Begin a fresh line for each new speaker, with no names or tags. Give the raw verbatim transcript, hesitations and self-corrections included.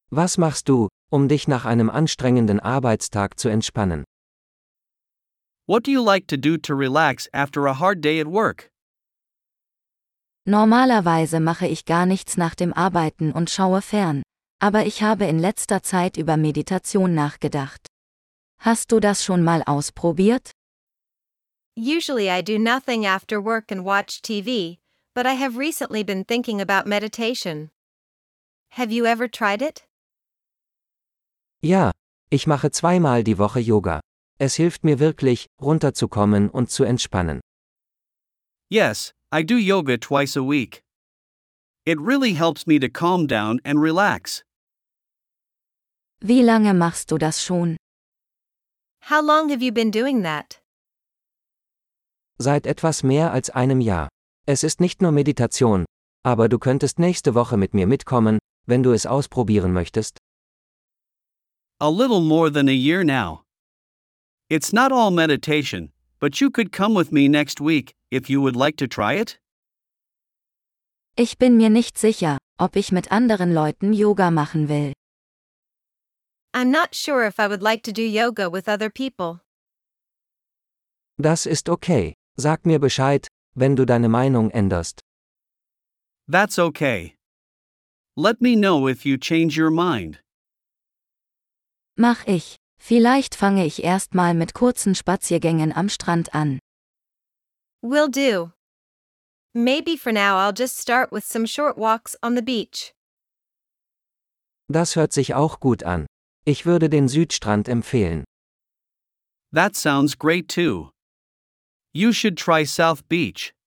Was machst du, um dich nach einem anstrengenden Arbeitstag zu entspannen?
What do you like to do to relax after a hard day at work?
Normalerweise mache ich gar nichts nach dem Arbeiten und schaue fern, aber ich habe in letzter Zeit über Meditation nachgedacht. Hast du das schon mal ausprobiert?
Usually I do nothing after work and watch T V, but I have recently been thinking about meditation. Have you ever tried it?
Ja, ich mache zweimal die Woche Yoga. Es hilft mir wirklich, runterzukommen und zu entspannen.
Yes, I do yoga twice a week. It really helps me to calm down and relax.
Wie lange machst du das schon?
How long have you been doing that?
Seit etwas mehr als einem Jahr. Es ist nicht nur Meditation, aber du könntest nächste Woche mit mir mitkommen, wenn du es ausprobieren möchtest.
A little more than a year now. It's not all meditation, but you could come with me next week, if you would like to try it?
Ich bin mir nicht sicher, ob ich mit anderen Leuten Yoga machen will.
I'm not sure if I would like to do yoga with other people.
Das ist okay. Sag mir Bescheid, wenn du deine Meinung änderst.
That's okay. Let me know if you change your mind.
Mach ich. Vielleicht fange ich erstmal mit kurzen Spaziergängen am Strand an.
Will do. Maybe for now I'll just start with some short walks on the beach.
Das hört sich auch gut an. Ich würde den Südstrand empfehlen.
That sounds great too. You should try South Beach.